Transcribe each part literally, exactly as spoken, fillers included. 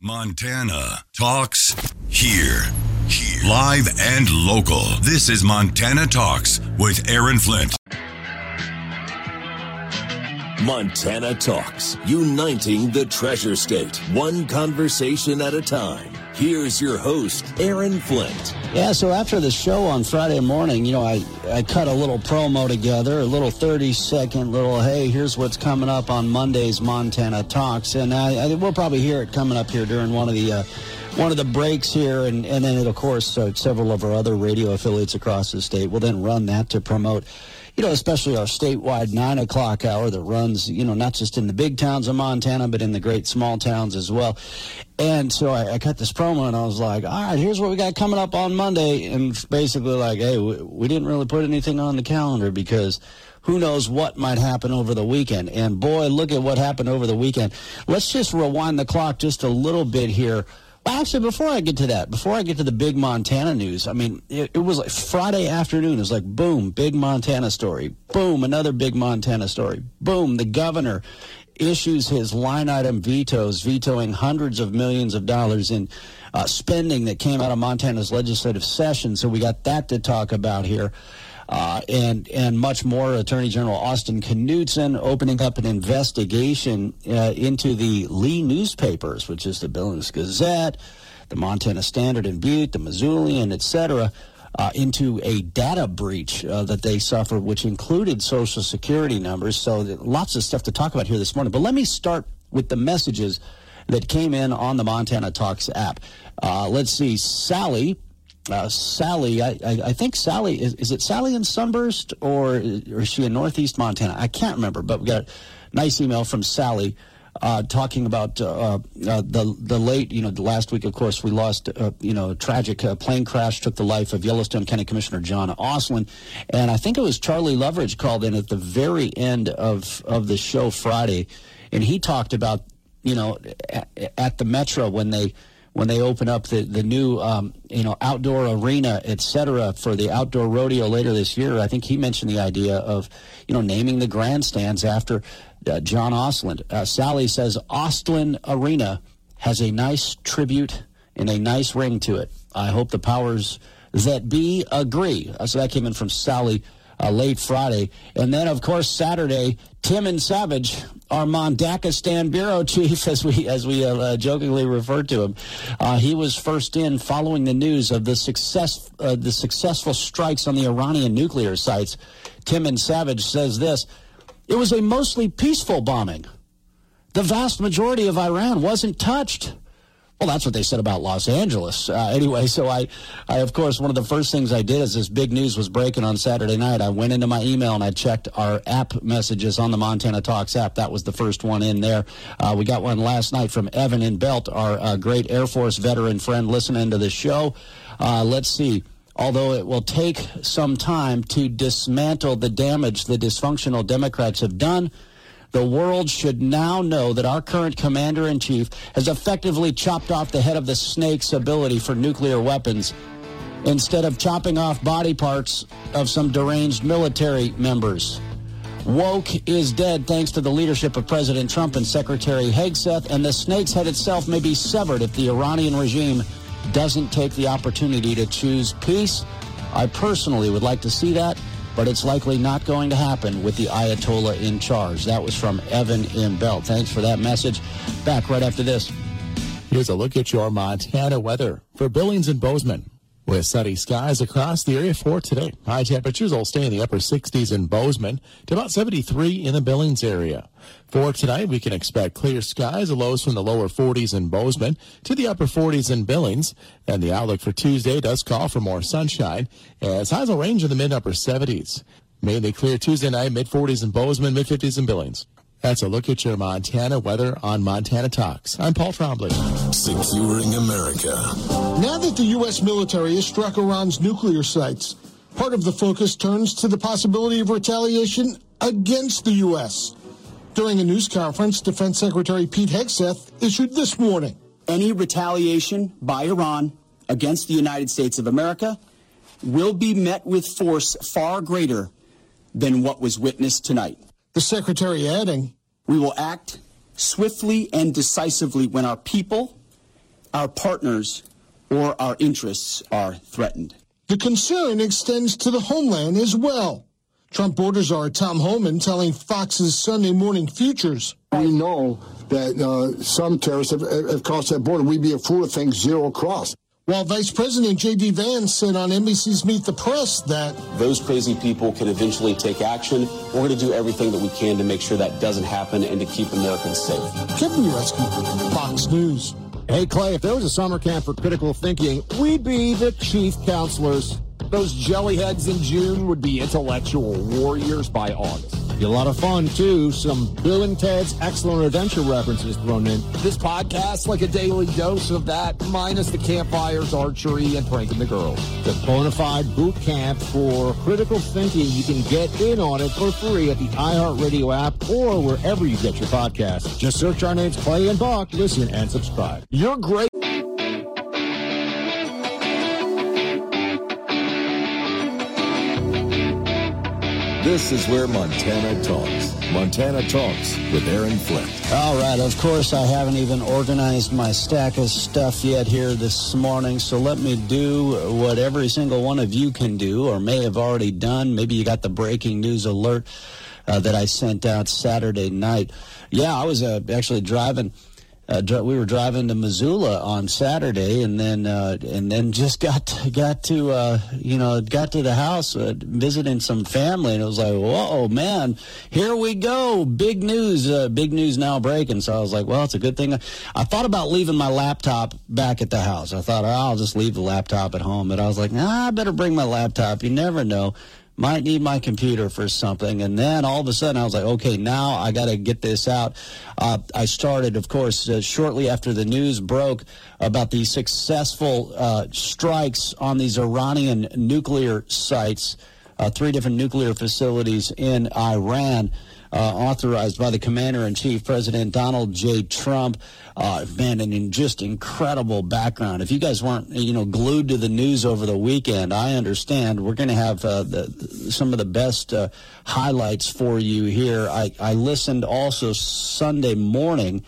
Montana Talks here. Here. Live and local. This is Montana Talks with Aaron Flint. Montana Talks, uniting the Treasure State, one conversation at a time. Here's your host, Aaron Flint. Yeah, so after the show on Friday morning, you know, I, I cut a little promo together, a little thirty-second little, hey, here's what's coming up on Monday's Montana Talks. And I, I, we'll probably hear it coming up here during one of the uh, one of the breaks here. And, and then, it, of course, uh, several of our other radio affiliates across the state will then run that to promote, you know, especially our statewide nine o'clock hour that runs, you know, not just in the big towns of Montana, but in the great small towns as well. And so I, I cut this promo, and I was like, all right, here's what we got coming up on Monday. And basically like, hey, we, we didn't really put anything on the calendar because who knows what might happen over the weekend. And, boy, look at what happened over the weekend. Let's just rewind the clock just a little bit here. Well, actually, before I get to that, before I get to the big Montana news, I mean, it, it was like Friday afternoon. It was like, boom, big Montana story. Boom, another big Montana story. Boom, the governor issues his line item vetoes, vetoing hundreds of millions of dollars in uh, spending that came out of Montana's legislative session. So we got that to talk about here. Uh, and and much more. Attorney General Austin Knudsen opening up an investigation uh, into the Lee newspapers, which is the Billings Gazette, the Montana Standard and Butte, the Missoulian, et cetera, uh, into a data breach uh, that they suffered, which included Social Security numbers. So lots of stuff to talk about here this morning. But let me start with the messages that came in on the Montana Talks app. Uh, let's see, Sally. Uh, Sally, I, I, I think Sally, is, is it Sally in Sunburst or, or is she in Northeast Montana? I can't remember, but we got a nice email from Sally uh, talking about uh, uh, the the late, you know, the last week, of course, we lost, uh, you know, a tragic uh, plane crash took the life of Yellowstone County Commissioner John Oslin. And I think it was Charlie Loveridge called in at the very end of, of the show Friday, and he talked about, you know, at, at the Metro when they when they open up the, the new, um, you know, outdoor arena, et cetera, for the outdoor rodeo later this year. I think he mentioned the idea of, you know, naming the grandstands after uh, John Oslin. Uh, Sally says Oslin Arena has a nice tribute and a nice ring to it. I hope the powers that be agree. Uh, so that came in from Sally uh, late Friday. And then, of course, Saturday, Tim Savage, our Mondakistan bureau chief, as we as we uh, jokingly refer to him, uh, he was first in following the news of the success uh, the successful strikes on the Iranian nuclear sites. Tim Savage says this: "It was a mostly peaceful bombing. The vast majority of Iran wasn't touched." Well, that's what they said about Los Angeles. Uh, anyway, so I, I, of course, one of the first things I did as this big news was breaking on Saturday night, I went into my email and I checked our app messages on the Montana Talks app. That was the first one in there. Uh, we got one last night from Evan in Belt, our uh, great Air Force veteran friend listening to the show. Uh, let's see. Although it will take some time to dismantle the damage the dysfunctional Democrats have done, the world should now know that our current commander-in-chief has effectively chopped off the head of the snake's ability for nuclear weapons instead of chopping off body parts of some deranged military members. Woke is dead thanks to the leadership of President Trump and Secretary Hegseth, and the snake's head itself may be severed if the Iranian regime doesn't take the opportunity to choose peace. I personally would like to see that, but it's likely not going to happen with the Ayatollah in charge. That was from Evan in Belt. Thanks for that message. Back right after this. Here's a look at your Montana weather for Billings and Bozeman. With sunny skies across the area for today. High temperatures will stay in the upper sixties in Bozeman to about seventy-three in the Billings area. For tonight, we can expect clear skies, lows from the lower forties in Bozeman to the upper forties in Billings. And the outlook for Tuesday does call for more sunshine, as highs will range in the mid-upper seventies. Mainly clear Tuesday night, mid-forties in Bozeman, mid-fifties in Billings. That's a look at your Montana weather on Montana Talks. I'm Paul Trombley. Securing America. Now that the U S military has struck Iran's nuclear sites, part of the focus turns to the possibility of retaliation against the U S. During a news conference, Defense Secretary Pete Hegseth issued this warning. Any retaliation by Iran against the United States of America will be met with force far greater than what was witnessed tonight. The Secretary adding, "We will act swiftly and decisively when our people our partners or our interests are threatened. The concern extends to the homeland as well. Trump orders are Tom Homan telling Fox's Sunday Morning Futures. We know that uh, some terrorists have, have crossed that border. We'd be a fool to think zero cross. While Vice President J D Vance said on N B C's Meet the Press that those crazy people can eventually take action. We're going to do everything that we can to make sure that doesn't happen and to keep Americans safe. Kevin Ureski, Fox News. Hey, Clay, if there was a summer camp for critical thinking, we'd be the chief counselors. Those jellyheads in June would be intellectual warriors by August. Be a lot of fun, too. Some Bill and Ted's Excellent Adventure references thrown in. This podcast's like a daily dose of that, minus the campfires, archery, and pranking the girls. The bona fide boot camp for critical thinking. You can get in on it for free at the iHeartRadio app or wherever you get your podcasts. Just search our names, Clay and Buck, listen, and subscribe. You're great. This is where Montana talks. Montana Talks with Aaron Flint. All right, of course, I haven't even organized my stack of stuff yet here this morning, so let me do what every single one of you can do or may have already done. Maybe you got the breaking news alert uh, that I sent out Saturday night. Yeah, I was uh, actually driving. Uh, we were driving to Missoula on Saturday, and then uh, and then just got to, got to uh, you know got to the house uh, visiting some family, and it was like, whoa, man, here we go, big news, uh, big news now breaking. So I was like, well, it's a good thing. I thought about leaving my laptop back at the house. I thought, oh, I'll just leave the laptop at home, but I was like, nah, I better bring my laptop. You never know. Might need my computer for something. And then all of a sudden I was like, okay, now I got to get this out. Uh, I started, of course, uh, shortly after the news broke about the successful uh, strikes on these Iranian nuclear sites, uh, three different nuclear facilities in Iran, uh, authorized by the Commander-in-Chief, President Donald J. Trump. Uh, man, and just incredible background. If you guys weren't, you know, glued to the news over the weekend, I understand. We're going to have uh, the, some of the best uh, highlights for you here. I, I listened also Sunday morning.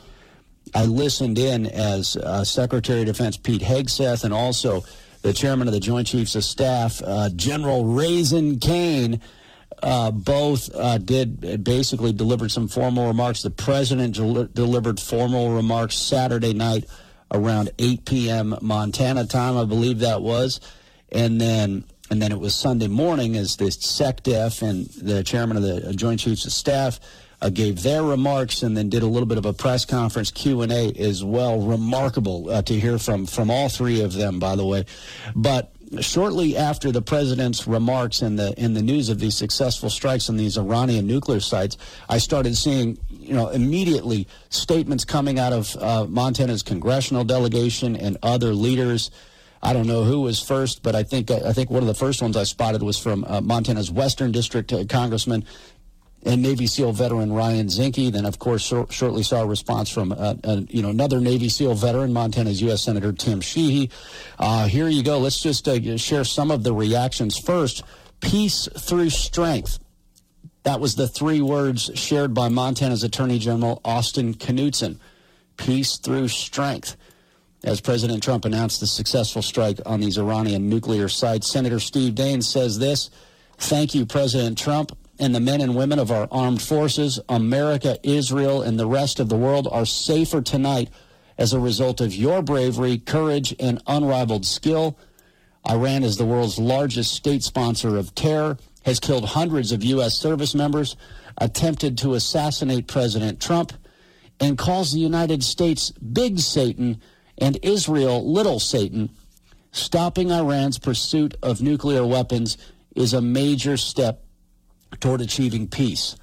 I listened in as uh, Secretary of Defense Pete Hegseth and also the Chairman of the Joint Chiefs of Staff, uh, General Raisin Kane. Uh, both uh, did basically delivered some formal remarks. The president del- delivered formal remarks Saturday night around eight p.m. Montana time, I believe that was, and then and then it was Sunday morning as the SecDef and the chairman of the Joint Chiefs of Staff uh, gave their remarks, and then did a little bit of a press conference Q and A as well. Remarkable uh, to hear from from all three of them, by the way, but. Shortly after the president's remarks and the in the news of these successful strikes on these Iranian nuclear sites, I started seeing, you know, immediately statements coming out of uh, Montana's congressional delegation and other leaders. I don't know who was first, but I think I think one of the first ones I spotted was from uh, Montana's Western District uh, Congressman and Navy SEAL veteran Ryan Zinke. Then, of course, shor- shortly saw a response from uh, uh, you know another Navy SEAL veteran, Montana's U S Senator Tim Sheehy. Uh, here you go. Let's just uh, share some of the reactions. First, peace through strength. That was the three words shared by Montana's Attorney General Austin Knudsen. Peace through strength. As President Trump announced the successful strike on these Iranian nuclear sites, Senator Steve Daines says this: "Thank you, President Trump. And the men and women of our armed forces, America, Israel, and the rest of the world are safer tonight as a result of your bravery, courage, and unrivaled skill. Iran is the world's largest state sponsor of terror, has killed hundreds of U S service members, attempted to assassinate President Trump, and calls the United States Big Satan and Israel Little Satan. Stopping Iran's pursuit of nuclear weapons is a major step toward achieving peace."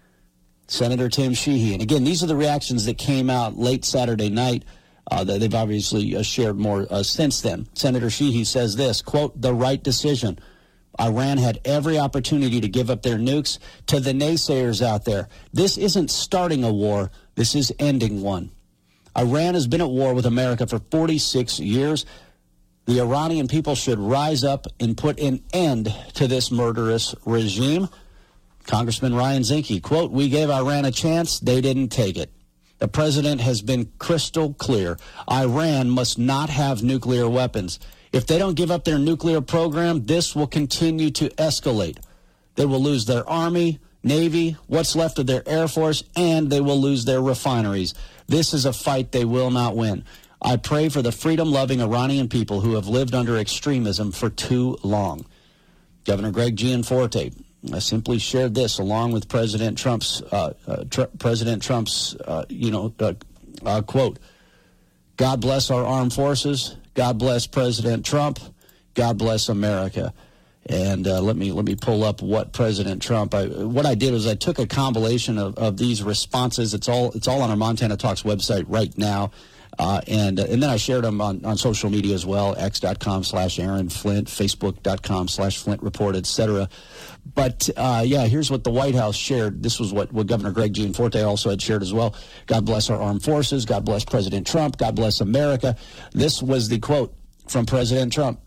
Senator Tim Sheehy. And again, these are the reactions that came out late Saturday night. Uh, they've obviously uh, shared more uh, since then. Senator Sheehy says this, quote, "The right decision. Iran had every opportunity to give up their nukes. To the naysayers out there, this isn't starting a war. This is ending one. Iran has been at war with America for forty-six years. The Iranian people should rise up and put an end to this murderous regime." Congressman Ryan Zinke, quote, "We gave Iran a chance. They didn't take it." The president has been crystal clear. Iran must not have nuclear weapons. If they don't give up their nuclear program, this will continue to escalate. They will lose their army, navy, what's left of their air force, and they will lose their refineries. This is a fight they will not win. I pray for the freedom-loving Iranian people who have lived under extremism for too long. Governor Greg Gianforte, I simply shared this along with President Trump's uh, uh, tr- President Trump's uh, you know uh, uh, quote. God bless our armed forces. God bless President Trump. God bless America. And uh, let me let me pull up what President Trump. I, what I did was I took a compilation of, of these responses. It's all it's all on our Montana Talks website right now. Uh, and uh, and then I shared them on, on social media as well, x.com slash Aaron Flint, facebook.com slash Flint Report, et cetera. But, uh, yeah, here's what the White House shared. This was what, what Governor Greg Gianforte also had shared as well. God bless our armed forces. God bless President Trump. God bless America. This was the quote from President Trump.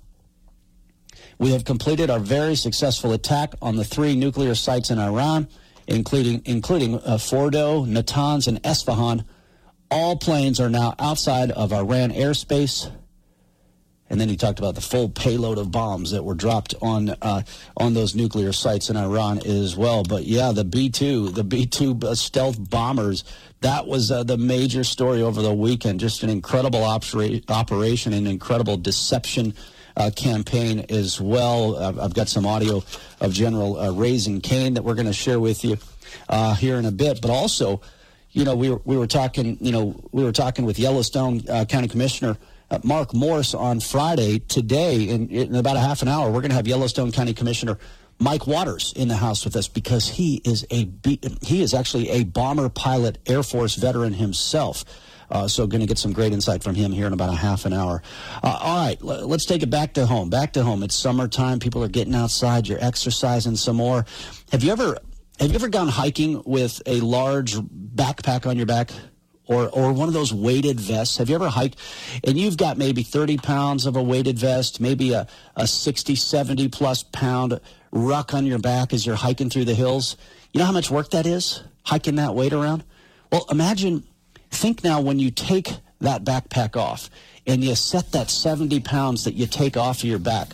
We have completed our very successful attack on the three nuclear sites in Iran, including, including uh, Fordo, Natanz, and Esfahan. All planes are now outside of Iran airspace. And then he talked about the full payload of bombs that were dropped on uh, on those nuclear sites in Iran as well. But, yeah, the B two, the B two stealth bombers, that was uh, the major story over the weekend. Just an incredible opera- operation, an incredible deception uh, campaign as well. I've, I've got some audio of General uh, Raising Cane that we're going to share with you uh, here in a bit. But also, you know, we were, we were talking, you know, we were talking with Yellowstone uh, County Commissioner uh, Mark Morse on Friday. Today, in, in about a half an hour, we're going to have Yellowstone County Commissioner Mike Waters in the house with us because he is a he is actually a bomber pilot Air Force veteran himself. Uh, so going to get some great insight from him here in about a half an hour. Uh, all right, l- let's take it back to home. Back to home. It's summertime. People are getting outside. You're exercising some more. Have you ever have you ever gone hiking with a large backpack on your back? Or or one of those weighted vests. Have you ever hiked and you've got maybe thirty pounds of a weighted vest, maybe a, a sixty, seventy plus pound ruck on your back as you're hiking through the hills? You know how much work that is, hiking that weight around? Well, imagine, think now when you take that backpack off and you set that seventy pounds that you take off of your back.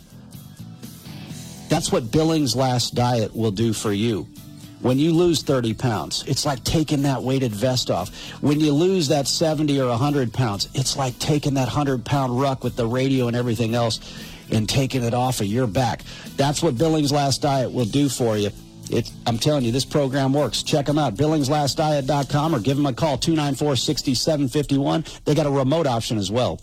That's what Billings Last Diet will do for you. When you lose thirty pounds, it's like taking that weighted vest off. When you lose that seventy or one hundred pounds, it's like taking that one hundred pound ruck with the radio and everything else and taking it off of your back. That's what Billings Last Diet will do for you. It, I'm telling you, this program works. Check them out, billings last diet dot com, or give them a call, two nine four, six seven five one. They got a remote option as well.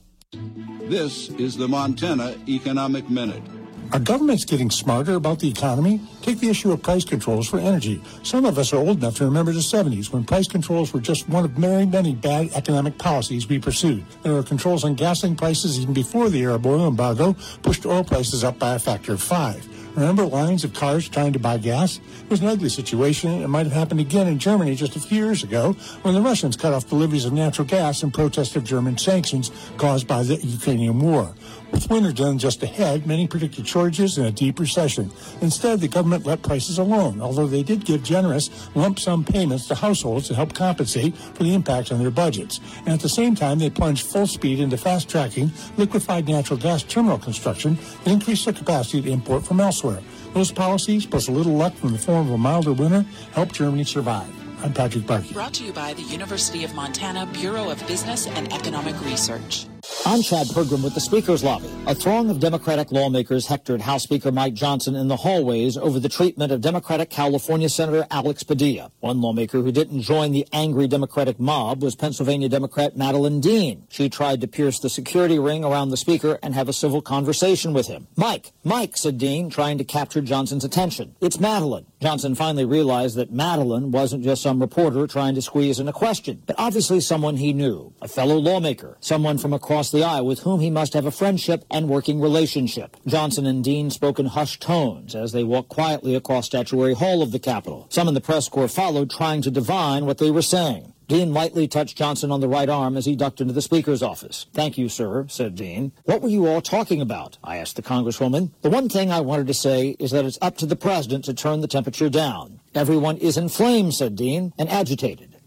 This is the Montana Economic Minute. Our government's getting smarter about the economy. Take the issue of price controls for energy. Some of us are old enough to remember the seventies when price controls were just one of many, many bad economic policies we pursued. There were controls on gasoline prices even before the Arab oil embargo pushed oil prices up by a factor of five. Remember lines of cars trying to buy gas? It was an ugly situation. It might have happened again in Germany just a few years ago when the Russians cut off deliveries of natural gas in protest of German sanctions caused by the Ukrainian war. With winter done just ahead, many predicted shortages and a deep recession. Instead, the government let prices alone, although they did give generous lump sum payments to households to help compensate for the impact on their budgets. And at the same time, they plunged full speed into fast-tracking liquefied natural gas terminal construction that increased their capacity to import from elsewhere. Those policies, plus a little luck from the form of a milder winter, helped Germany survive. I'm Patrick Barkey. Brought to you by the University of Montana Bureau of Business and Economic Research. I'm Chad Pergram with the Speaker's Lobby. A throng of Democratic lawmakers hectored House Speaker Mike Johnson in the hallways over the treatment of Democratic California Senator Alex Padilla. One lawmaker who didn't join the angry Democratic mob was Pennsylvania Democrat Madeline Dean. She tried to pierce the security ring around the Speaker and have a civil conversation with him. Mike, Mike, said Dean, trying to capture Johnson's attention. It's Madeline. Johnson finally realized that Madeline wasn't just some reporter trying to squeeze in a question, but obviously someone he knew, a fellow lawmaker, someone from across the aisle with whom he must have a friendship and working relationship. Johnson and Dean spoke in hushed tones as they walked quietly across Statuary Hall of the Capitol. Some in the press corps followed, trying to divine what they were saying. Dean lightly touched Johnson on the right arm as he ducked into the Speaker's office. "Thank you, sir," said Dean. "What were you all talking about?" I asked the Congresswoman. "The one thing I wanted to say is that it's up to the President to turn the temperature down." "Everyone is inflamed," said Dean, "and agitated."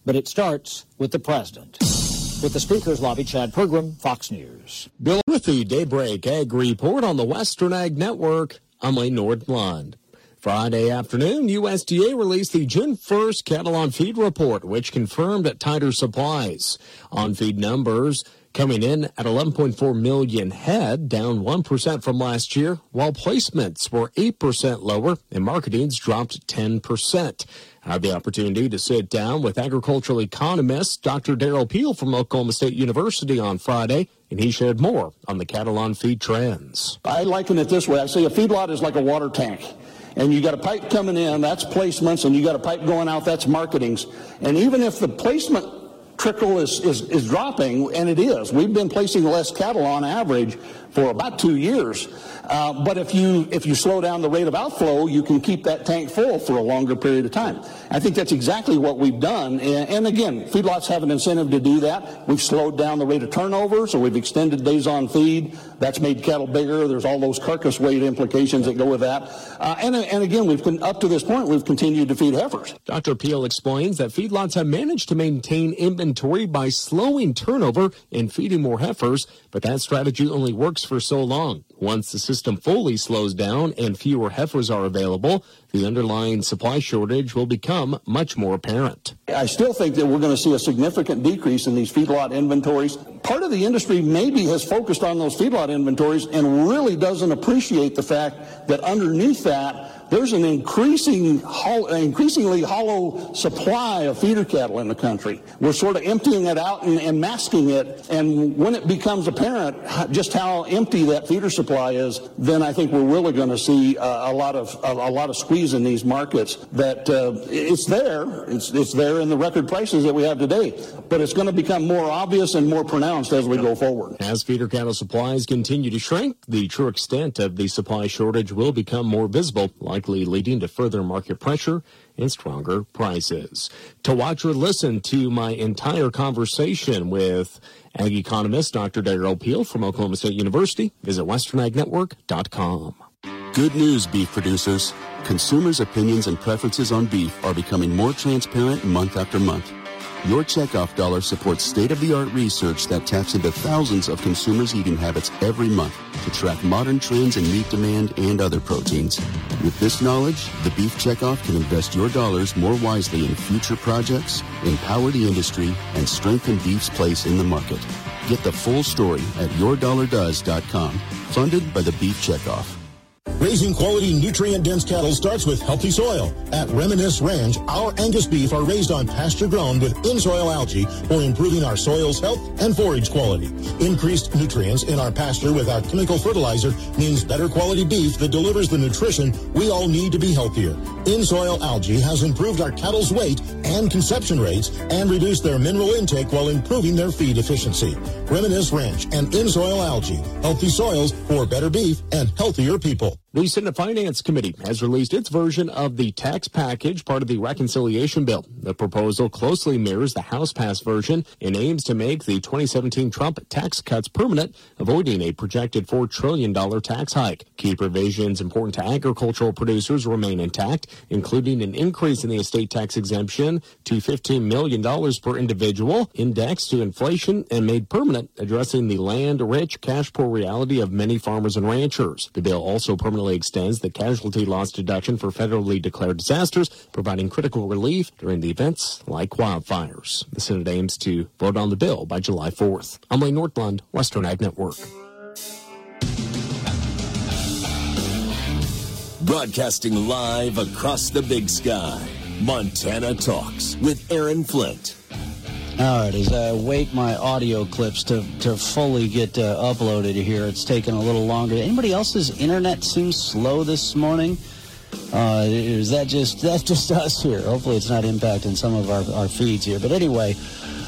but it starts with the president. With the Speaker's Lobby, Chad Pergram, Fox News. Bill with the Daybreak Ag Report on the Western Ag Network. I'm Lane Nordlund. Friday afternoon, U S D A released the June first cattle on feed report, which confirmed tighter supplies. On feed numbers coming in at eleven point four million head, down one percent from last year, while placements were eight percent lower and marketings dropped ten percent. I had the opportunity to sit down with agricultural economist Doctor Darrell Peel from Oklahoma State University on Friday, and he shared more on the cattle on feed trends. I liken it this way. I say a feedlot is like a water tank. And you got a pipe coming in, that's placements, and you got a pipe going out, that's marketings. And even if the placement trickle is, is, is dropping, and it is, we've been placing less cattle on average for about two years. Uh, but if you if you slow down the rate of outflow, you can keep that tank full for a longer period of time. I think that's exactly what we've done. And, and again, feedlots have an incentive to do that. We've slowed down the rate of turnover, so we've extended days on feed. That's made cattle bigger. There's all those carcass weight implications that go with that. Uh, and, and again, we've been, up to this point, we've continued to feed heifers. Doctor Peel explains that feedlots have managed to maintain inventory by slowing turnover and feeding more heifers, but that strategy only works for so long. Once the system fully slows down and fewer heifers are available, the underlying supply shortage will become much more apparent. I still think that we're going to see a significant decrease in these feedlot inventories. Part of the industry maybe has focused on those feedlot inventories and really doesn't appreciate the fact that underneath that, there's an increasing, increasingly hollow supply of feeder cattle in the country. We're sort of emptying it out and, and masking it, and when it becomes apparent just how empty that feeder supply is, then I think we're really going to see uh, a lot of a, a lot of squeeze in these markets. That uh, it's there, it's it's there in the record prices that we have today, but it's going to become more obvious and more pronounced as we go forward. As feeder cattle supplies continue to shrink, the true extent of the supply shortage will become more visible, likely leading to further market pressure and stronger prices. To watch or listen to my entire conversation with ag economist Doctor Darrell Peel from Oklahoma State University, visit western ag network dot com. Good news, beef producers. Consumers' opinions and preferences on beef are becoming more transparent month after month. Your checkoff dollar supports state-of-the-art research that taps into thousands of consumers' eating habits every month to track modern trends in meat demand and other proteins. With this knowledge, the Beef Checkoff can invest your dollars more wisely in future projects, empower the industry, and strengthen beef's place in the market. Get the full story at your dollar does dot com. Funded by the Beef Checkoff. Raising quality, nutrient-dense cattle starts with healthy soil. At Reminisce Ranch, our Angus beef are raised on pasture-grown with in-soil algae for improving our soil's health and forage quality. Increased nutrients in our pasture without chemical fertilizer means better quality beef that delivers the nutrition we all need to be healthier. In-soil algae has improved our cattle's weight and conception rates and reduced their mineral intake while improving their feed efficiency. Reminisce Ranch and in-soil algae. Healthy soils for better beef and healthier people. The Senate Finance Committee has released its version of the tax package, part of the reconciliation bill. The proposal closely mirrors the House-passed version and aims to make the twenty seventeen Trump tax cuts permanent, avoiding a projected four trillion dollars tax hike. Key provisions important to agricultural producers remain intact, including an increase in the estate tax exemption to fifteen million dollars per individual, indexed to inflation and made permanent, addressing the land-rich, cash-poor reality of many farmers and ranchers. The bill also permanently extends the casualty loss deduction for federally declared disasters, providing critical relief during the events like wildfires. The Senate aims to vote on the bill by July fourth. I'm Lane Nordlund, Western Ag Network. Broadcasting live across the big sky, Montana Talks with Aaron Flint. All right, as I wait my audio clips to, to fully get uh, uploaded here, it's taken a little longer. Anybody else's internet seems slow this morning? Uh, is that just that's just us here? Hopefully it's not impacting some of our, our feeds here. But anyway,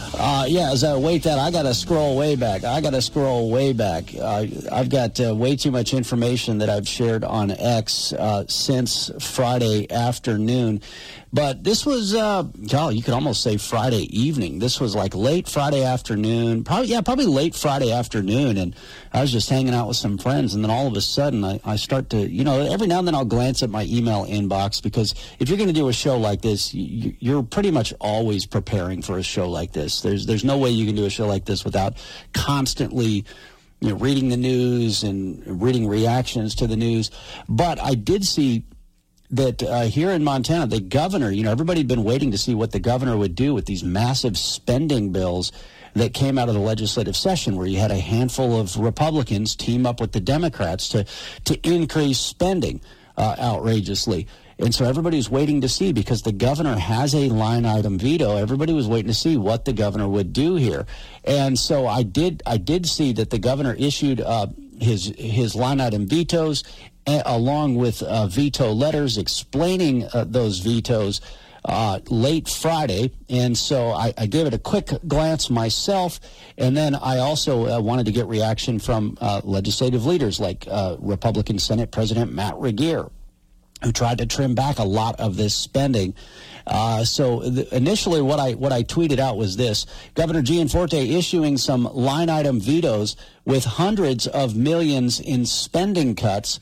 Uh, yeah, as I wait that, I got to scroll way back. I got to scroll way back. Uh, I've got uh, way too much information that I've shared on X uh, since Friday afternoon. But this was, uh, oh, you could almost say Friday evening. This was like late Friday afternoon. Probably, yeah, probably late Friday afternoon. And I was just hanging out with some friends. And then all of a sudden, I, I start to, you know, every now and then I'll glance at my email inbox, because if you're going to do a show like this, you, you're pretty much always preparing for a show like this. There's, there's no way you can do a show like this without constantly, you know, reading the news and reading reactions to the news. But I did see that uh, here in Montana, the governor, you know, everybody had been waiting to see what the governor would do with these massive spending bills that came out of the legislative session, where you had a handful of Republicans team up with the Democrats to, to increase spending uh, outrageously. And so everybody was waiting to see, because the governor has a line item veto. Everybody was waiting to see what the governor would do here. And so I did I did see that the governor issued uh, his his line item vetoes, a- along with uh, veto letters explaining uh, those vetoes uh, late Friday. And so I, I gave it a quick glance myself. And then I also uh, wanted to get reaction from uh, legislative leaders like uh, Republican Senate President Matt Regier, who tried to trim back a lot of this spending. Uh, so the, initially what I what I tweeted out was this: Governor Gianforte issuing some line item vetoes with hundreds of millions in spending cuts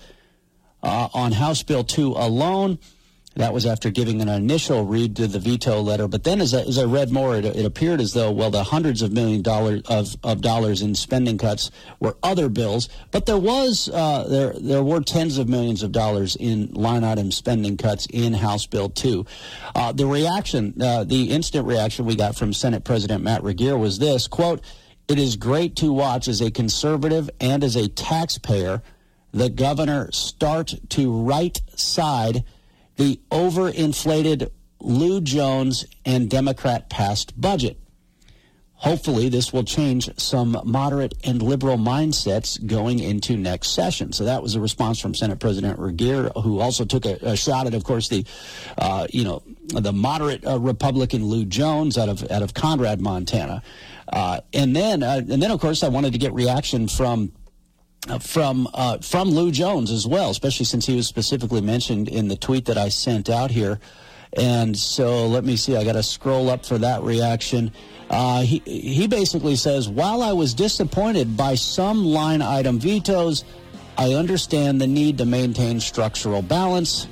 uh, on House Bill two alone. That was after giving an initial read to the veto letter. But then as I, as I read more, it, it appeared as though, well, the hundreds of million dollars of, of dollars in spending cuts were other bills. But there was uh, there there were tens of millions of dollars in line item spending cuts in House Bill two. Uh, the reaction, uh, the instant reaction we got from Senate President Matt Regier was this, quote, "It is great to watch as a conservative and as a taxpayer the governor start to right side the overinflated Lou Jones and Democrat-passed budget. Hopefully, this will change some moderate and liberal mindsets going into next session." So that was a response from Senate President Regier, who also took a, a shot at, of course, the, uh, you know, the moderate uh, Republican Lou Jones out of out of Conrad, Montana, uh, and then uh, and then of course I wanted to get reaction from. Uh, from uh, from Lou Jones as well, especially since he was specifically mentioned in the tweet that I sent out here. And so let me see, I got to scroll up for that reaction. Uh, he, he basically says, "While I was disappointed by some line item vetoes, I understand the need to maintain structural balance."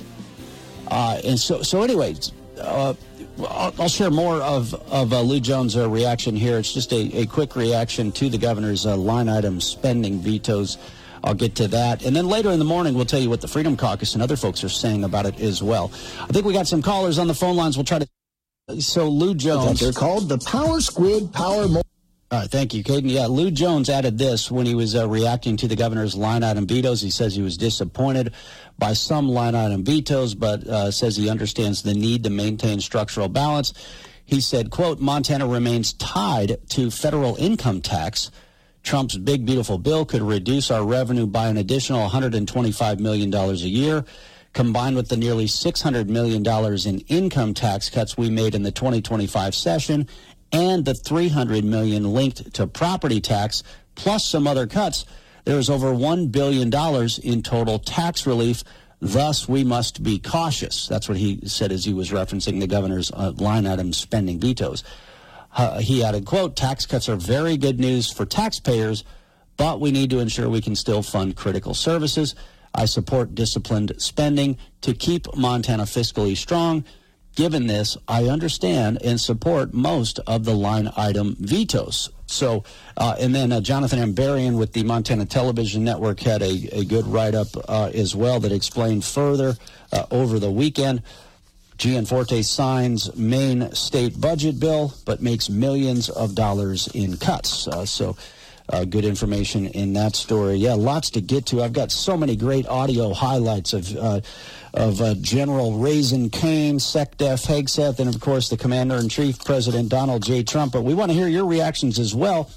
Uh, and so, so anyways, uh, I'll, I'll share more of, of uh, Lou Jones' uh, reaction here. It's just a, a quick reaction to the governor's uh, line item spending vetoes. I'll get to that. And then later in the morning, we'll tell you what the Freedom Caucus and other folks are saying about it as well. I think we got some callers on the phone lines. We'll try to... So Lou Jones... They're called the Power Squid Power... Mo- All right, thank you, Caden. Yeah, Lou Jones added this when he was uh, reacting to the governor's line item vetoes. He says he was disappointed by some line item vetoes, but uh, says he understands the need to maintain structural balance. He said, quote, "Montana remains tied to federal income tax. Trump's big, beautiful bill could reduce our revenue by an additional one hundred twenty-five million dollars a year. Combined with the nearly six hundred million dollars in income tax cuts we made in the twenty twenty-five session and the three hundred million dollars linked to property tax, plus some other cuts, there is over one billion dollars in total tax relief. Thus, we must be cautious." That's what he said as he was referencing the governor's uh, line item spending vetoes. Uh, he added, quote, "Tax cuts are very good news for taxpayers, but we need to ensure we can still fund critical services. I support disciplined spending to keep Montana fiscally strong. Given this, I understand and support most of the line item vetoes." So, uh, and then uh, Jonathan Ambarian with the Montana Television Network had a, a good write-up uh, as well that explained further uh, over the weekend. Gianforte signs main state budget bill, but makes millions of dollars in cuts. Uh, so, uh, good information in that story. Yeah, lots to get to. I've got so many great audio highlights of uh, of uh, General Raisin Kane, SecDef Hegseth, and, of course, the Commander-in-Chief, President Donald J. Trump. But we want to hear your reactions as well,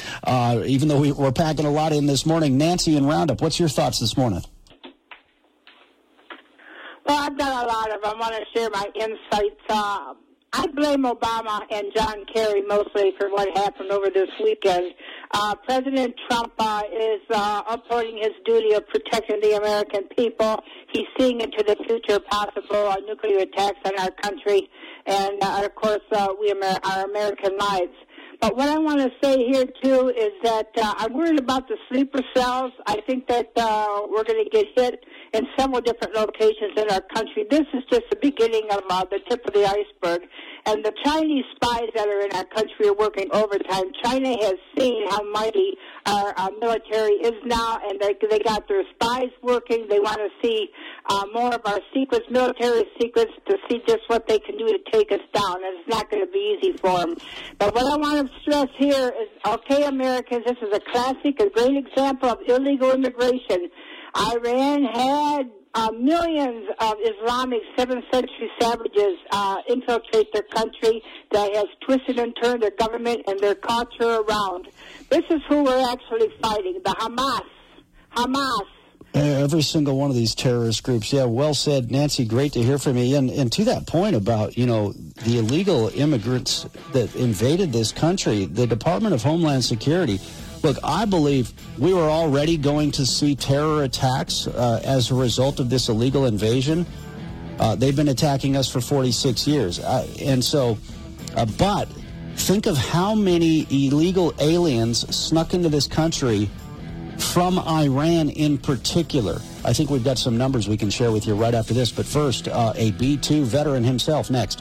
uh, even though we, we're packing a lot in this morning. Nancy in Roundup, what's your thoughts this morning? Well, I've got a lot of them. I want to share my insights. Uh, I blame Obama and John Kerry mostly for what happened over this weekend. Uh, President Trump uh, is uh, upholding his duty of protecting the American people. He's seeing into the future possible uh, nuclear attacks on our country and, uh, of course, uh, we Amer- our American lives. But what I want to say here, too, is that uh, I'm worried about the sleeper cells. I think that uh, we're going to get hit in several different locations in our country. This is just the beginning of uh, the tip of the iceberg. And the Chinese spies that are in our country are working overtime. China has seen how mighty our, our military is now, and they, they got their spies working. They want to see uh, more of our secrets, military secrets, to see just what they can do to take us down. And it's not going to be easy for them. But what I want to stress here is, okay, Americans, this is a classic, a great example of illegal immigration. Iran had uh, millions of Islamic seventh century savages uh, infiltrate their country that has twisted and turned their government and their culture around. This is who we're actually fighting, the Hamas. Hamas. Every single one of these terrorist groups. Yeah, well said, Nancy. Great to hear from you. And, and to that point about, you know, the illegal immigrants that invaded this country, the Department of Homeland Security, look, I believe we were already going to see terror attacks uh, as a result of this illegal invasion. Uh, they've been attacking us for forty-six years. Uh, and so, uh, but think of how many illegal aliens snuck into this country from Iran in particular. I think we've got some numbers we can share with you right after this. But first, uh, a B two veteran himself next.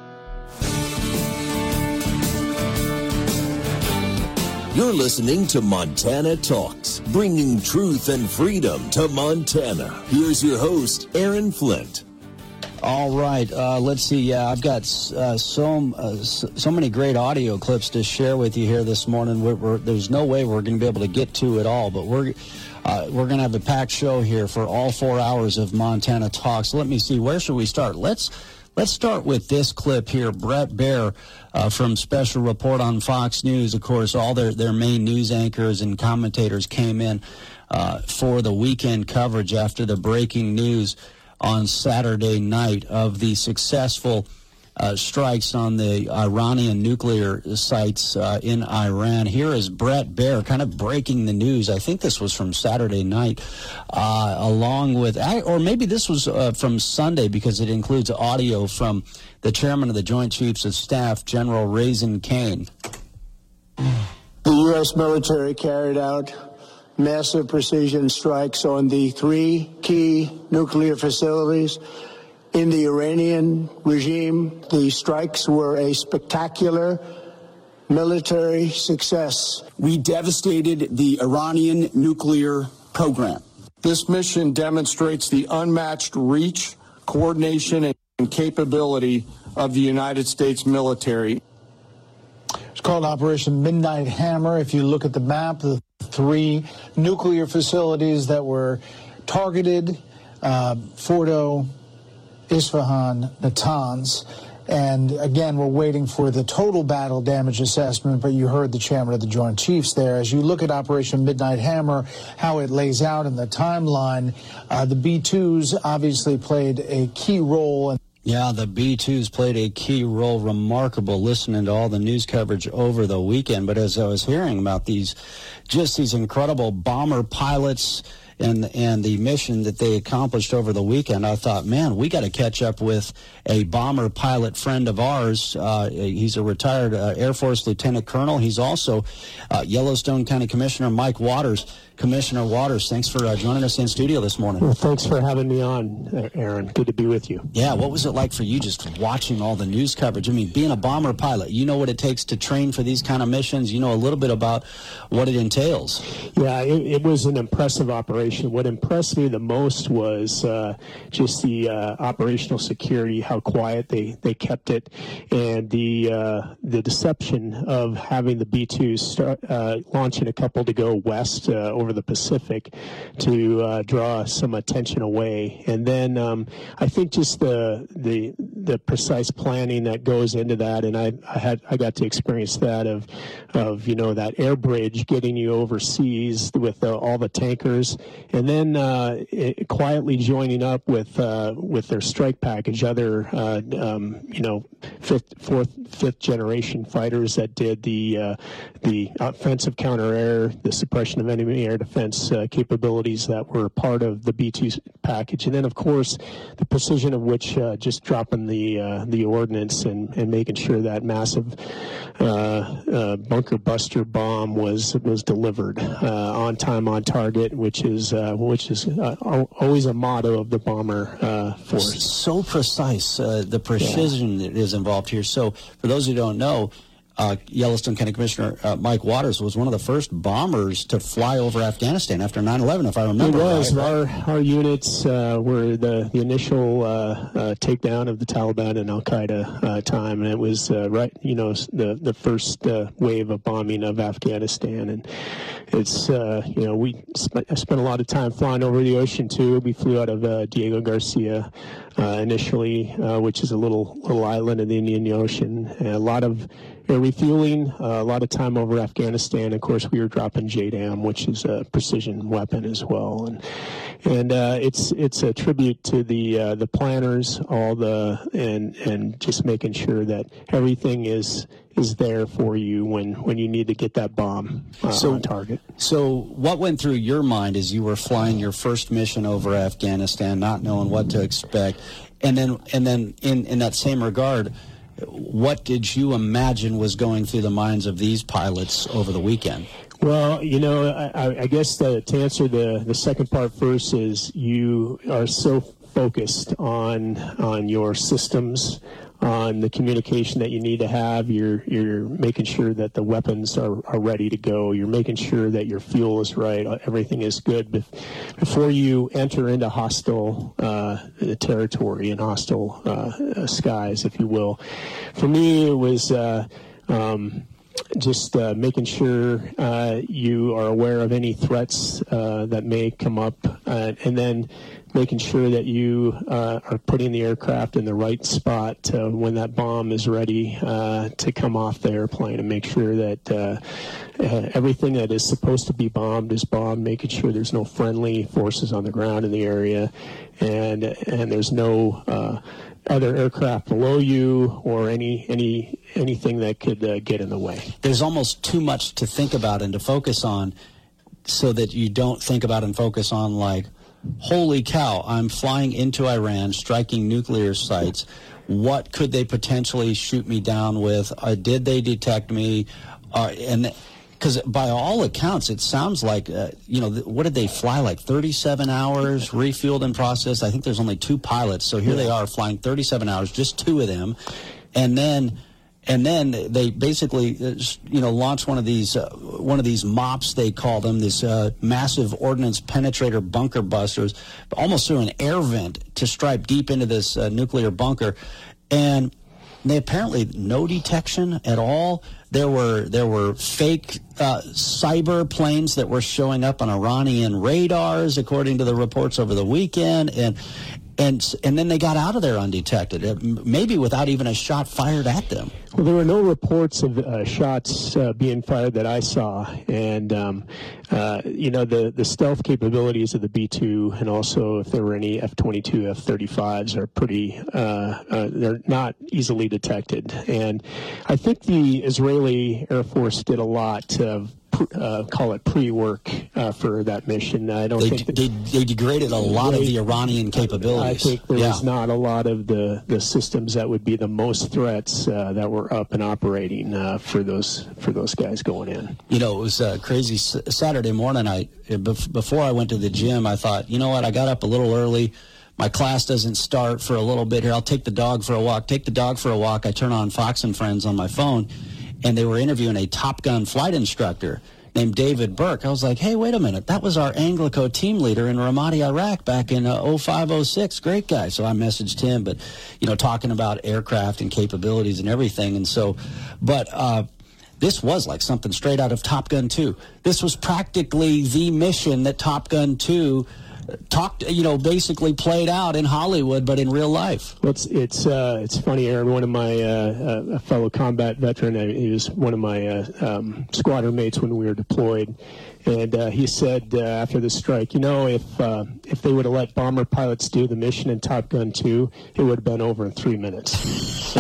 You're listening to Montana Talks, bringing truth and freedom to Montana. Here's your host, Aaron Flint. All right, uh, let's see. Yeah, I've got uh, so uh, so many great audio clips to share with you here this morning. We're, we're, there's no way we're going to be able to get to it all, but we're uh, we're going to have a packed show here for all four hours of Montana Talks. Let me see. Where should we start? Let's let's start with this clip here. Bret Baier uh, from Special Report on Fox News. Of course, all their their main news anchors and commentators came in uh, for the weekend coverage after the breaking news on Saturday night of the successful uh, strikes on the Iranian nuclear sites uh, in Iran. Here is Bret Baier kind of breaking the news. I think this was from Saturday night, uh, along with, or maybe this was uh, from Sunday, because it includes audio from the chairman of the Joint Chiefs of Staff, General Raising Kane. The U S military carried out massive precision strikes on the three key nuclear facilities in the Iranian regime. The strikes were a spectacular military success. We devastated the Iranian nuclear program. This mission demonstrates the unmatched reach, coordination, and capability of the United States military. It's called Operation Midnight Hammer. If you look at the map, the three nuclear facilities that were targeted, uh, Fordo, Isfahan, Natanz. And again, we're waiting for the total battle damage assessment, but you heard the chairman of the Joint Chiefs there. As you look at Operation Midnight Hammer, how it lays out in the timeline, uh, the B twos obviously played a key role in Yeah, the B twos played a key role. Remarkable listening to all the news coverage over the weekend. But as I was hearing about these, just these incredible bomber pilots and and the mission that they accomplished over the weekend, I thought, man, we got to catch up with a bomber pilot friend of ours. Uh, he's a retired uh, Air Force Lieutenant Colonel. He's also uh, Yellowstone County Commissioner Mike Waters. Commissioner Waters, thanks for uh, joining us in studio this morning. Well, thanks for having me on, Aaron. Good to be with you. Yeah, what was it like for you just watching all the news coverage? I mean, being a bomber pilot, you know what it takes to train for these kind of missions. You know a little bit about what it entails. Yeah, it, it was an impressive operation. What impressed me the most was uh, just the uh, operational security, how quiet they, they kept it, and the uh, the deception of having the B twos start uh, launching a couple to go west uh, over the Pacific to uh, draw some attention away. And then um, I think just the the the precise planning that goes into that, and I, I had I got to experience that of of you know that air bridge getting you overseas with uh, all the tankers and then uh, it, quietly joining up with uh, with their strike package, other uh, um, you know fifth, fourth, fifth generation fighters that did the uh, the offensive counter air, the suppression of enemy air defense uh, capabilities that were part of the B two package, and then of course the precision of which uh, just dropping the uh, the ordnance and, and making sure that massive uh, uh, bunker buster bomb was was delivered uh, on time, on target, which is uh, which is uh, always a motto of the bomber uh, force. So precise, uh, the precision yeah. that is involved here. So for those who don't know, Uh, Yellowstone County Commissioner uh, Mike Waters was one of the first bombers to fly over Afghanistan after nine eleven, if I remember. It was. Right. Our our units uh, were the, the initial uh, uh, takedown of the Taliban and Al Qaeda uh, time, and it was uh, right, you know, the the first uh, wave of bombing of Afghanistan, and it's uh, you know we sp- spent a lot of time flying over the ocean too. We flew out of uh, Diego Garcia uh, initially, uh, which is a little little island in the Indian Ocean, and a lot of air refueling, uh, a lot of time over Afghanistan. Of course, we were dropping J DAM, which is a precision weapon as well, and and uh, it's it's a tribute to the uh, the planners, all the and and just making sure that everything is is there for you when, when you need to get that bomb uh, so, on target. So what went through your mind as you were flying your first mission over Afghanistan, not knowing what to expect, and then and then in in that same regard, what did you imagine was going through the minds of these pilots over the weekend? Well, you know, I, I guess the, to answer the, the second part first is you are so focused on on your systems, on the communication that you need to have. You're you're making sure that the weapons are, are ready to go. You're making sure that your fuel is right. Everything is good before you enter into hostile uh, territory and hostile uh, skies, if you will. For me, it was uh, um, just uh, making sure uh, you are aware of any threats uh, that may come up, uh, and then making sure that you uh, are putting the aircraft in the right spot uh, when that bomb is ready uh, to come off the airplane, and make sure that uh, everything that is supposed to be bombed is bombed, making sure there's no friendly forces on the ground in the area, and and there's no uh, other aircraft below you or any any anything that could uh, get in the way. There's almost too much to think about and to focus on, so that you don't think about and focus on, like, holy cow, I'm flying into Iran, striking nuclear sites. What could they potentially shoot me down with? Uh, did they detect me? Uh, and because by all accounts, it sounds like, uh, you know, what did they fly, like thirty-seven hours, refueled and processed? I think there's only two pilots. So here yeah. they are flying thirty-seven hours, just two of them. And then... And then they basically, you know, launch one of these, uh, one of these MOPS, they call them, this uh, massive ordnance penetrator bunker busters, almost through an air vent to strike deep into this uh, nuclear bunker. And they apparently no detection at all. There were there were fake uh, cyber planes that were showing up on Iranian radars, according to the reports over the weekend, and. And and then they got out of there undetected, maybe without even a shot fired at them. Well, there were no reports of uh, shots uh, being fired that I saw. And, um, uh, you know, the, the stealth capabilities of the B two, and also if there were any F twenty-two, F thirty-fives, are pretty, uh, uh, they're not easily detected. And I think the Israeli Air Force did a lot of Uh, call it pre-work uh, for that mission. I don't they, think that they, they degraded a lot they, of the Iranian capabilities. I think there yeah. was not a lot of the, the systems that would be the most threats uh, that were up and operating uh, for those for those guys going in. You know, it was uh, crazy. S- Saturday morning, I before I went to the gym, I thought, you know what, I got up a little early. My class doesn't start for a little bit here. I'll take the dog for a walk. Take the dog for a walk. I turn on Fox and Friends on my phone, and they were interviewing a Top Gun flight instructor named David Burke. I was like, hey, wait a minute. That was our Anglico team leader in Ramadi, Iraq back in uh, oh five, oh six. Great guy. So I messaged him, but, you know, talking about aircraft and capabilities and everything. And so, but uh, this was like something straight out of Top Gun two. This was practically the mission that Top Gun two talked, you know, basically played out in Hollywood, but in real life. Well, it's it's uh, it's funny, Aaron. One of my uh, uh, a fellow combat veteran, uh, he was one of my uh, um, squadron mates when we were deployed, and uh, he said uh, after the strike, you know, if uh, if they would have let bomber pilots do the mission in Top Gun two, it would have been over in three minutes. So,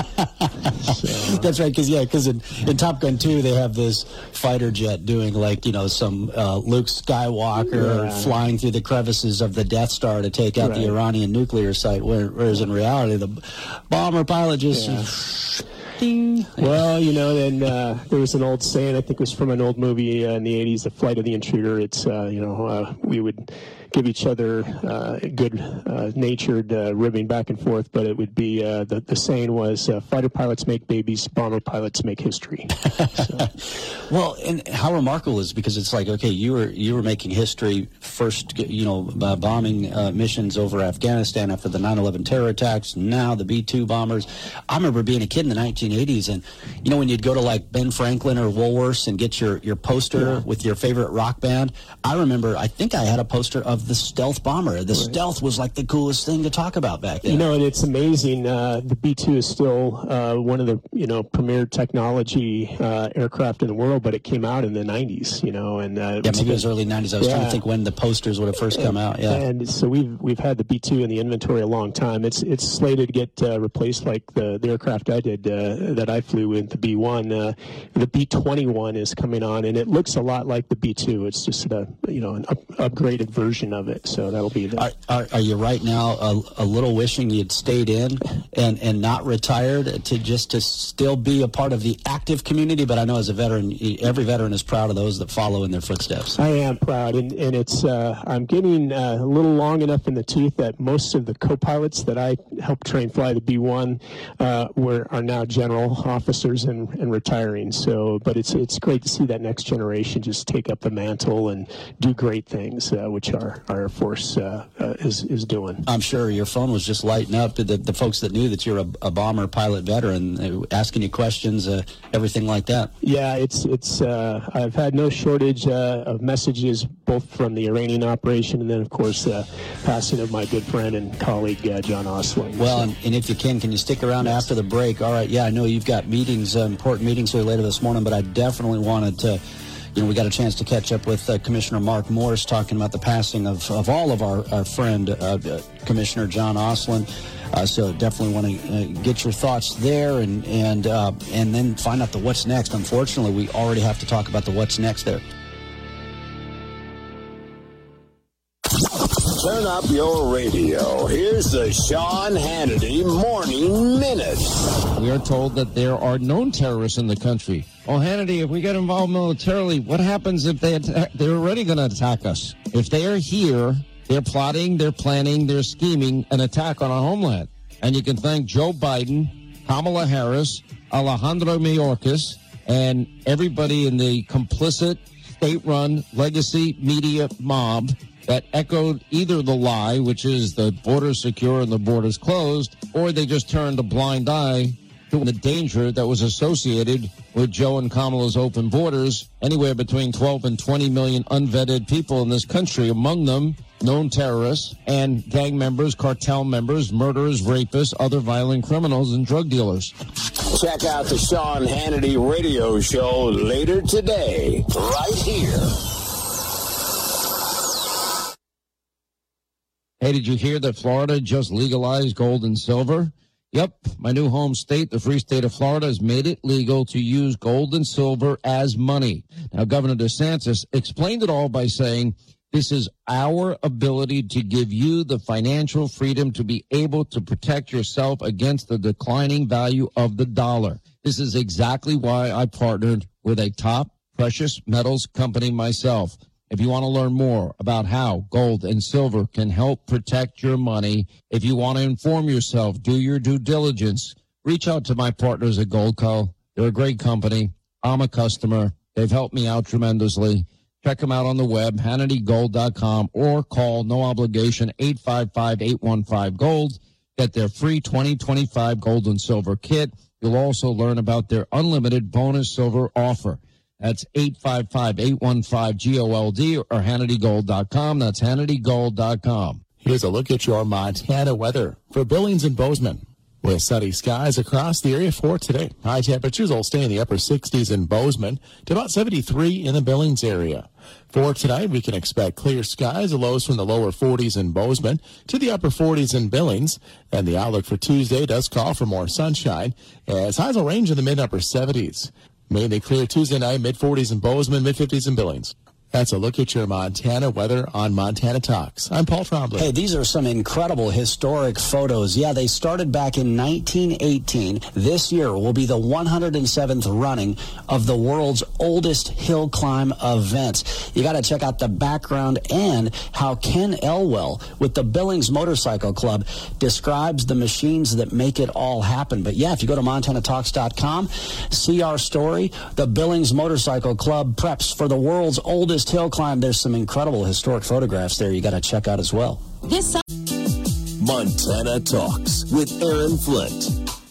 so. That's right, because yeah, because in, in Top Gun two they have this fighter jet doing like you know some uh, Luke Skywalker yeah. flying through the crevices of the Death Star to take out right. the Iranian nuclear site, whereas in reality the bomber pilot just. Yeah. Ding. Well, you know, then uh, there was an old saying, I think it was from an old movie uh, in the eighties, The Flight of the Intruder. It's, uh, you know, uh, we would give each other uh, good uh, natured uh, ribbing back and forth, but it would be, uh, the, the saying was, uh, fighter pilots make babies, bomber pilots make history. So. Well, and how remarkable is because it's like, okay, you were you were making history first, you know, uh, bombing uh, missions over Afghanistan after the nine eleven terror attacks, now the B two bombers. I remember being a kid in the nineteen eighties, and, you know, when you'd go to, like, Ben Franklin or Woolworths and get your, your poster yeah. with your favorite rock band, I remember, I think I had a poster of the Stealth bomber. The right. Stealth was, like, the coolest thing to talk about back then. You know, and it's amazing. Uh, the B two is still uh, one of the, you know, premier technology uh, aircraft in the world, but it came out in the nineties, you know. and uh, Yeah, maybe it was early nineties. I was yeah. trying to think when the posters would have first come out, yeah. And so we've we've had the B two in the inventory a long time. It's it's slated to get uh, replaced like the, the aircraft I did, uh, that I flew with, the B one. Uh, the B twenty-one is coming on, and it looks a lot like the B two. It's just a, you know, an up, upgraded version of it, so that'll be the... Are, are, are you right now a, a little wishing you'd stayed in and, and not retired to just to still be a part of the active community? But I know as a veteran, every veteran is proud of those that follow in their footsteps. I am proud, and, and it's uh, I'm getting uh, a little long enough in the tooth that most of the co-pilots that I helped train fly the B one uh, were are now general officers and, and retiring. So, but it's it's great to see that next generation just take up the mantle and do great things, uh, which our our Air Force uh, uh, is is doing. I'm sure your phone was just lighting up to the, the folks that knew that you're a, a bomber pilot veteran, uh, asking you questions, uh, everything like that. Yeah, it's it's. Uh, I've had no shortage uh, of messages, both from the Iranian operation and then, of course, uh, passing of my good friend and colleague uh, John Osling. Well, so. and, and if you can, can you stick around yes. after the break? All right. Yeah, I know you've got meetings, uh, important meetings here later this morning, but I definitely wanted to, you know, we got a chance to catch up with uh, Commissioner Mark Morse talking about the passing of, of all of our, our friend, uh, uh, Commissioner John Osling. Uh, so definitely want to uh, get your thoughts there and and uh, and then find out the what's next. Unfortunately, we already have to talk about the what's next there. Turn up your radio. Here's the Sean Hannity Morning Minute. We are told that there are known terrorists in the country. Well, Hannity, if we get involved militarily, what happens if they attack? They're already going to attack us. If they are here, they're plotting, they're planning, they're scheming an attack on our homeland. And you can thank Joe Biden, Kamala Harris, Alejandro Mayorkas, and everybody in the complicit state-run legacy media mob that echoed either the lie, which is the border's secure and the border's closed, or they just turned a blind eye to the danger that was associated with Joe and Kamala's open borders. Anywhere between twelve and twenty million unvetted people in this country, among them known terrorists and gang members, cartel members, murderers, rapists, other violent criminals, and drug dealers. Check out the Sean Hannity radio show later today, right here. Hey, did you hear that Florida just legalized gold and silver? Yep, my new home state, the free state of Florida, has made it legal to use gold and silver as money. Now, Governor DeSantis explained it all by saying, this is our ability to give you the financial freedom to be able to protect yourself against the declining value of the dollar. This is exactly why I partnered with a top precious metals company myself. If you want to learn more about how gold and silver can help protect your money, if you want to inform yourself, do your due diligence, reach out to my partners at Goldco. They're a great company. I'm a customer. They've helped me out tremendously. Check them out on the web, Hannity Gold dot com, or call, no obligation, eight five five, eight one five, GOLD. Get their free twenty twenty-five gold and silver kit. You'll also learn about their unlimited bonus silver offer. That's eight five five, eight one five, G O L D or Hannity Gold dot com. That's Hannity Gold dot com. Here's a look at your Montana weather for Billings and Bozeman. With sunny skies across the area for today. High temperatures will stay in the upper sixties in Bozeman to about seventy-three in the Billings area. For tonight, we can expect clear skies, lows from the lower forties in Bozeman to the upper forties in Billings. And the outlook for Tuesday does call for more sunshine, as highs will range in the mid-upper seventies. Mainly clear Tuesday night, mid-forties in Bozeman, mid-fifties in Billings. That's a look at your Montana weather on Montana Talks. I'm Paul Trombley. Hey, these are some incredible historic photos. Yeah, they started back in nineteen eighteen. This year will be the one hundred seventh running of the world's oldest hill climb events. You got to check out the background and how Ken Elwell with the Billings Motorcycle Club describes the machines that make it all happen. But yeah, if you go to montana talks dot com, see our story. The Billings Motorcycle Club preps for the world's oldest hill climb. There's some incredible historic photographs there you got to check out as well. This Montana Talks with Aaron Flint.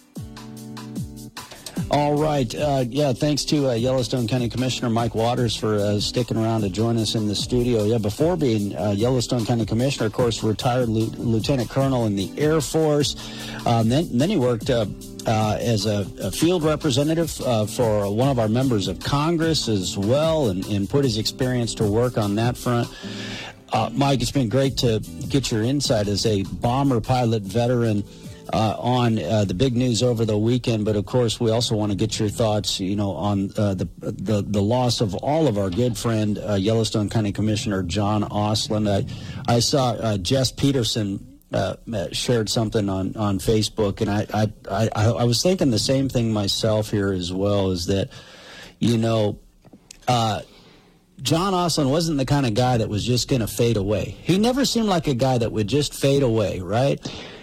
All right. Uh, yeah, thanks to uh, Yellowstone County Commissioner Mike Waters for uh, sticking around to join us in the studio. Yeah, before being uh, Yellowstone County Commissioner, of course, retired L- Lieutenant Colonel in the Air Force. Um, then, then he worked uh, uh, as a, a field representative uh, for one of our members of Congress as well, and, and put his experience to work on that front. Uh, Mike, it's been great to get your insight as a bomber pilot veteran Uh, on uh, the big news over the weekend, but of course we also want to get your thoughts, you know, on uh, the, the the loss of all of our good friend uh, Yellowstone County Commissioner John Ostlund. I I saw uh, Jess Peterson uh, shared something on, on Facebook, and I, I I I was thinking the same thing myself here as well. Is that, you know, uh, John Ostlund wasn't the kind of guy that was just going to fade away. He never seemed like a guy that would just fade away, right?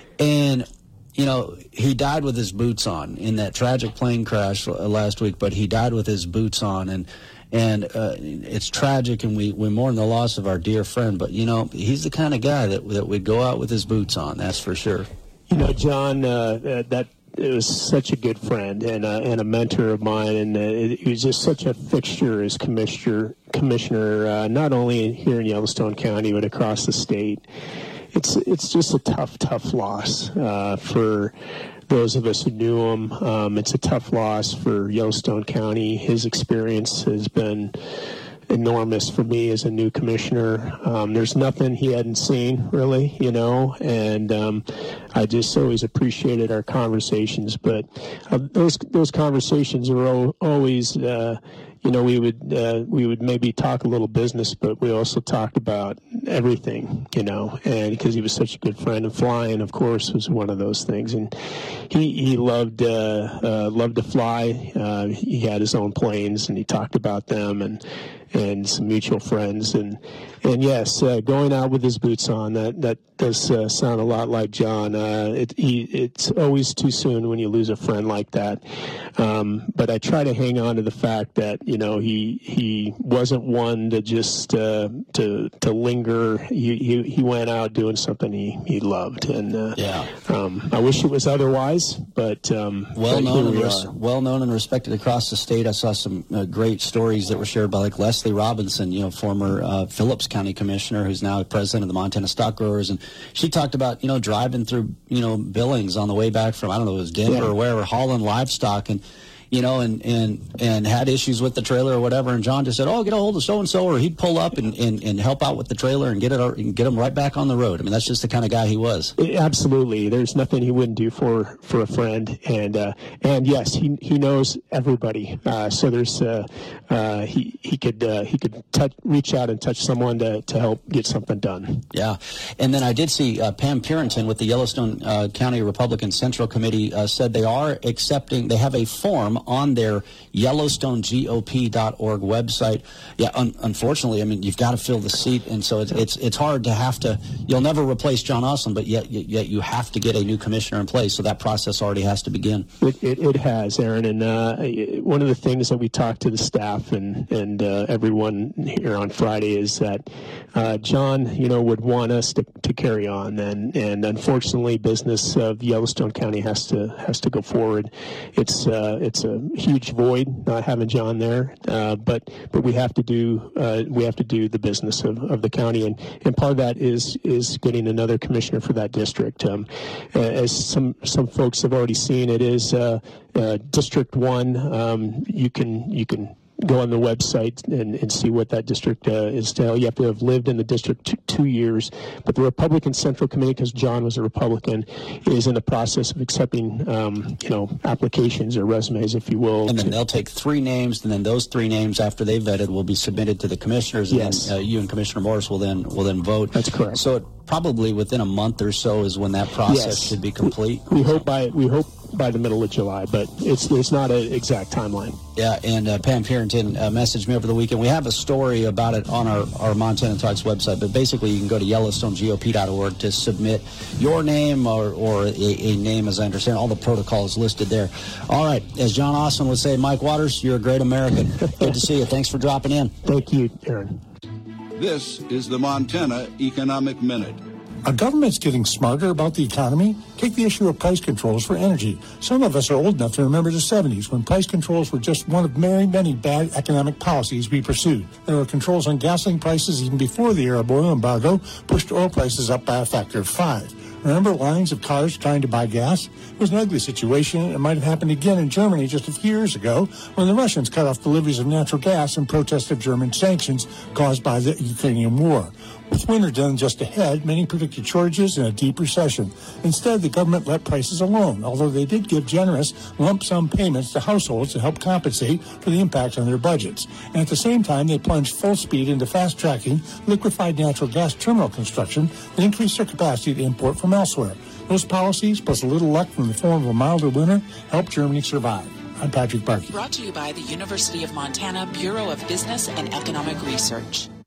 And you know, he died with his boots on in that tragic plane crash last week, but he died with his boots on, and and uh, it's tragic, and we, we mourn the loss of our dear friend, but, you know, he's the kind of guy that that would go out with his boots on, that's for sure. You know, John, uh, that it was such a good friend and, uh, and a mentor of mine, and uh, he was just such a fixture as commissioner, commissioner uh, not only here in Yellowstone County, but across the state. It's it's just a tough, tough loss uh, for those of us who knew him. Um, it's a tough loss for Yellowstone County. His experience has been enormous for me as a new commissioner. Um, there's nothing he hadn't seen, really, you know, and um, I just always appreciated our conversations. But uh, those those conversations were o- always, uh, you know, we would uh, we would maybe talk a little business, but we also talked about everything, you know, and because he was such a good friend. And flying, of course, was one of those things. And he he loved uh, uh, loved to fly. Uh, he had his own planes, and he talked about them, and and some mutual friends, and and yes, uh, going out with his boots on, that that does uh, sound a lot like John. Uh, it, he, it's always too soon when you lose a friend like that. Um, but I try to hang on to the fact that, you know, he he wasn't one to just uh, to to linger. He, he he went out doing something he, he loved, and uh, yeah. Um, I wish it was otherwise, but um, well but known and we res- are. well known and respected across the state. I saw some uh, great stories that were shared by like Leslie Robinson, you know, former uh, Phillips County Commissioner, who's now president of the Montana Stock Growers, and she talked about, you know, driving through, you know, Billings on the way back from, I don't know, it was Denver Yeah. or wherever, hauling livestock, and you know, and, and, and had issues with the trailer or whatever, and John just said, oh, get a hold of so-and-so, or he'd pull up and, and, and help out with the trailer and get it and get him right back on the road. I mean, that's just the kind of guy he was. Absolutely. There's nothing he wouldn't do for, for a friend. And, uh, and yes, he, he knows everybody. Uh, so there's, uh, uh, he, he could, uh, he could touch, reach out and touch someone to, to help get something done. Yeah. And then I did see uh, Pam Purinton with the Yellowstone uh, County Republican Central Committee uh, said they are accepting, they have a form on their Yellowstone G O P dot org website. Yeah, un- unfortunately, I mean, you've got to fill the seat, and so it's, it's it's hard to have to, you'll never replace John Ostlund, but yet, yet you have to get a new commissioner in place, so that process already has to begin. It, it, it has, Aaron, and uh, one of the things that we talked to the staff and, and uh, everyone here on Friday is that uh, John, you know, would want us to, to carry on, and, and unfortunately, business of Yellowstone County has to has to go forward. It's uh, it's a a huge void not having John there, uh, but but we have to do uh, we have to do the business of, of the county, and, and part of that is is getting another commissioner for that district. Um, as some some folks have already seen, it is uh, uh, District One. Um, you can you can. go on the website and, and see what that district uh, is. Now, you have to have lived in the district two, two years. But the Republican Central Committee, because John was a Republican, is in the process of accepting, um, you know, applications or resumes, if you will. And then to, they'll take three names, and then those three names, after they've vetted, will be submitted to the commissioners. And yes. then uh, you and Commissioner Morris will then will then vote. That's correct. So it, probably within a month or so is when that process yes. should be complete. We, we hope by we hope. by the middle of July, but it's it's not an exact timeline. Yeah, and uh, Pam Purinton uh, messaged me over the weekend. We have a story about it on our, our Montana Talks website, but basically you can go to Yellowstone G O P dot org to submit your name or, or a, a name, as I understand. All the protocols listed there. All right, as John Austin would say, Mike Waters, you're a great American. Good to see you. Thanks for dropping in. Thank you, Aaron. This is the Montana Economic Minute. Our government's getting smarter about the economy. Take the issue of price controls for energy. Some of us are old enough to remember the seventies when price controls were just one of many, many bad economic policies we pursued. There were controls on gasoline prices even before the Arab oil embargo pushed oil prices up by a factor of five. Remember lines of cars trying to buy gas? It was an ugly situation. It might have happened again in Germany just a few years ago when the Russians cut off deliveries of natural gas in protest of German sanctions caused by the Ukrainian war. With winter done just ahead, many predicted shortages and a deep recession. Instead, the government let prices alone, although they did give generous lump sum payments to households to help compensate for the impact on their budgets. And at the same time, they plunged full speed into fast-tracking liquefied natural gas terminal construction that increased their capacity to import from elsewhere. Those policies, plus a little luck from the form of a milder winter, helped Germany survive. I'm Patrick Barkey. Brought to you by the University of Montana Bureau of Business and Economic Research.